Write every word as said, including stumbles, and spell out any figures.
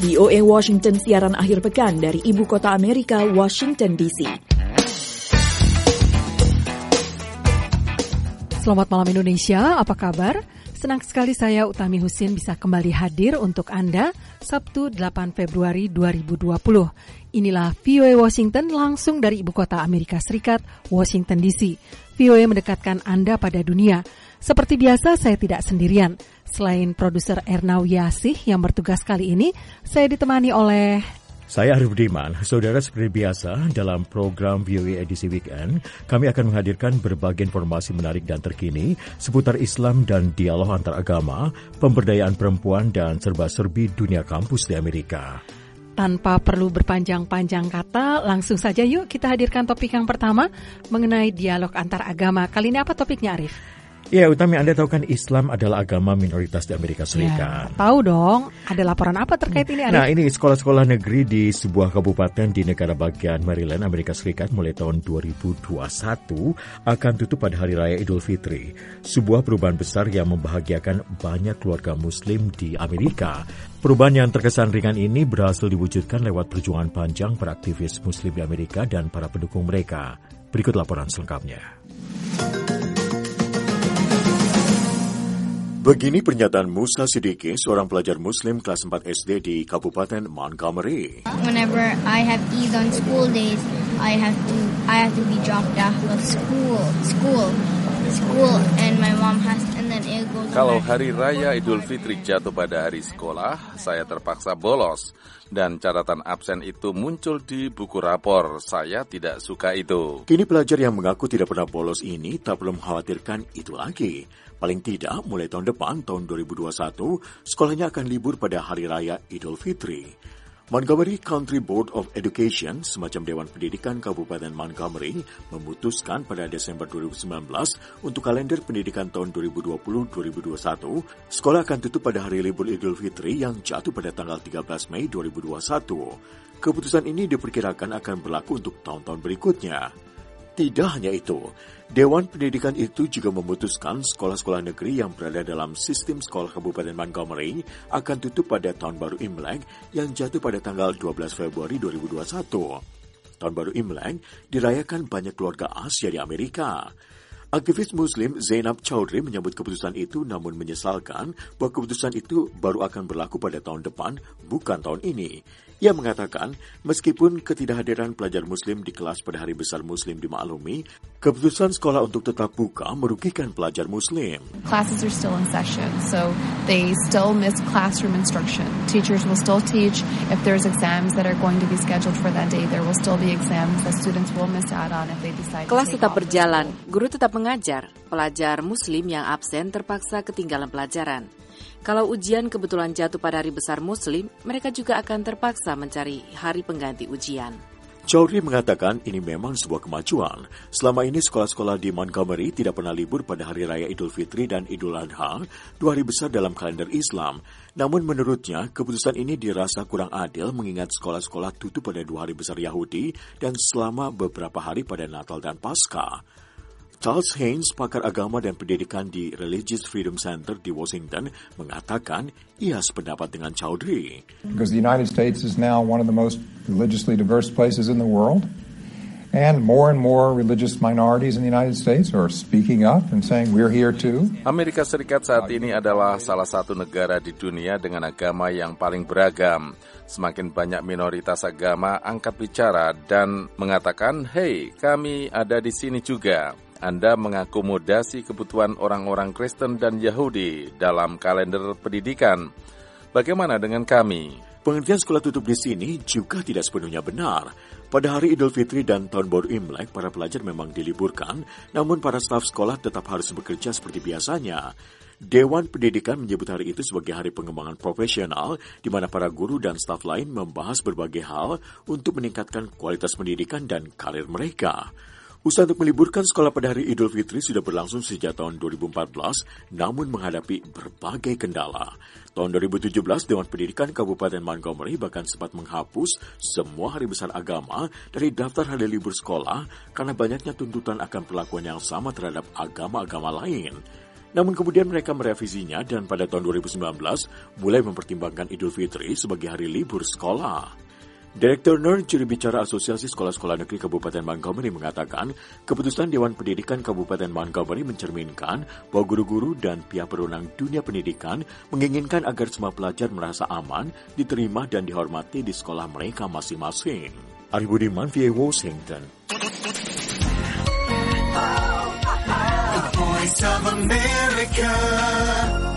V O A Washington siaran akhir pekan dari Ibu Kota Amerika, Washington D C. Selamat malam Indonesia, apa kabar? Senang sekali saya Utami Husin bisa kembali hadir untuk Anda Sabtu delapan Februari dua ribu dua puluh. Inilah V O A Washington langsung dari Ibu Kota Amerika Serikat, Washington D C. V O A mendekatkan Anda pada dunia. Seperti biasa saya tidak sendirian. Selain produser Erna Wiyasih yang bertugas kali ini, saya ditemani oleh... Saya Arif Budiman. Saudara, seperti biasa, dalam program V O A Edisi Weekend, kami akan menghadirkan berbagai informasi menarik dan terkini seputar Islam dan dialog antar agama, pemberdayaan perempuan, dan serba-serbi dunia kampus di Amerika. Tanpa perlu berpanjang-panjang kata, langsung saja yuk kita hadirkan topik yang pertama mengenai dialog antar agama. Kali ini apa topiknya, Arif? Ya, Utami, Anda tahu kan Islam adalah agama minoritas di Amerika Serikat. Ya, tahu dong. Ada laporan apa terkait ini, Arif? Nah, ini sekolah-sekolah negeri di sebuah kabupaten di negara bagian Maryland, Amerika Serikat mulai tahun dua ribu dua puluh satu akan tutup pada Hari Raya Idul Fitri. Sebuah perubahan besar yang membahagiakan banyak keluarga Muslim di Amerika. Perubahan yang terkesan ringan ini berhasil diwujudkan lewat perjuangan panjang para aktivis Muslim di Amerika dan para pendukung mereka. Berikut laporan selengkapnya. Begini pernyataan Musa Siddiqui, seorang pelajar Muslim kelas empat S D di Kabupaten Montgomery. Whenever I have Eid on school days, I have to I have to be dropped off of school, school, school, and my mom has and then it goes. Kalau hari raya Idul Fitri jatuh pada hari sekolah, saya terpaksa bolos dan catatan absen itu muncul di buku rapor. Saya tidak suka itu. Kini pelajar yang mengaku tidak pernah bolos ini tak perlu mengkhawatirkan itu lagi. Paling tidak, mulai tahun depan, tahun dua ribu dua puluh satu, sekolahnya akan libur pada Hari Raya Idul Fitri. Montgomery County Board of Education, semacam Dewan Pendidikan Kabupaten Montgomery, memutuskan pada Desember dua ribu sembilan belas untuk kalender pendidikan tahun dua ribu dua puluh dua ribu dua puluh satu, sekolah akan tutup pada hari libur Idul Fitri yang jatuh pada tanggal tiga belas Mei dua ribu dua puluh satu. Keputusan ini diperkirakan akan berlaku untuk tahun-tahun berikutnya. Tidak hanya itu, Dewan Pendidikan itu juga memutuskan sekolah-sekolah negeri yang berada dalam sistem sekolah Kabupaten Montgomery akan tutup pada Tahun Baru Imlek yang jatuh pada tanggal dua belas Februari dua ribu dua puluh satu. Tahun Baru Imlek dirayakan banyak keluarga Asia di Amerika. Aktivis Muslim Zainab Chowdhury menyambut keputusan itu namun menyesalkan bahwa keputusan itu baru akan berlaku pada tahun depan, bukan tahun ini. Ia mengatakan, meskipun ketidakhadiran pelajar Muslim di kelas pada Hari Besar Muslim dimaklumi, keputusan sekolah untuk tetap buka merugikan pelajar Muslim. Classes are still in session, so they still miss classroom instruction. Teachers will still teach. If there's exams that are going to be scheduled for that day, there will still be exams that students will miss out on if they decide to take off. Kelas tetap berjalan, guru tetap mengajar. Pelajar Muslim yang absen terpaksa ketinggalan pelajaran. Kalau ujian kebetulan jatuh pada hari besar Muslim, mereka juga akan terpaksa mencari hari pengganti ujian. Chowdhury mengatakan ini memang sebuah kemajuan. Selama ini sekolah-sekolah di Montgomery tidak pernah libur pada Hari Raya Idul Fitri dan Idul Adha, dua hari besar dalam kalender Islam. Namun menurutnya, keputusan ini dirasa kurang adil mengingat sekolah-sekolah tutup pada dua hari besar Yahudi dan selama beberapa hari pada Natal dan Paskah. Charles Haynes, pakar agama dan pendidikan di Religious Freedom Center di Washington, mengatakan ia sependapat dengan Chowdhury. Because the United States is now one of the most religiously diverse places in the world, and more and more religious minorities in the United States are speaking up and saying we're here too. Amerika Serikat saat ini adalah salah satu negara di dunia dengan agama yang paling beragam. Semakin banyak minoritas agama angkat bicara dan mengatakan, "Hey, kami ada di sini juga." Anda mengakomodasi kebutuhan orang-orang Kristen dan Yahudi dalam kalender pendidikan. Bagaimana dengan kami? Pengertian sekolah tutup di sini juga tidak sepenuhnya benar. Pada hari Idul Fitri dan Tahun Baru Imlek, para pelajar memang diliburkan, namun para staf sekolah tetap harus bekerja seperti biasanya. Dewan Pendidikan menyebut hari itu sebagai hari pengembangan profesional, di mana para guru dan staf lain membahas berbagai hal untuk meningkatkan kualitas pendidikan dan karir mereka. Usaha untuk meliburkan sekolah pada hari Idul Fitri sudah berlangsung sejak tahun dua ribu empat belas, namun menghadapi berbagai kendala. Tahun dua ribu tujuh belas, Dewan Pendidikan Kabupaten Montgomery bahkan sempat menghapus semua hari besar agama dari daftar hari libur sekolah karena banyaknya tuntutan akan perlakuan yang sama terhadap agama-agama lain. Namun kemudian mereka merevisinya dan pada tahun dua ribu sembilan belas mulai mempertimbangkan Idul Fitri sebagai hari libur sekolah. Direktur N E R, juru bicara Asosiasi Sekolah-Sekolah Negeri Kabupaten Montgomery mengatakan, keputusan Dewan Pendidikan Kabupaten Montgomery mencerminkan bahwa guru-guru dan pihak berwenang dunia pendidikan menginginkan agar semua pelajar merasa aman, diterima dan dihormati di sekolah mereka masing-masing. Ari Budiman, V O A Washington. Voice of America.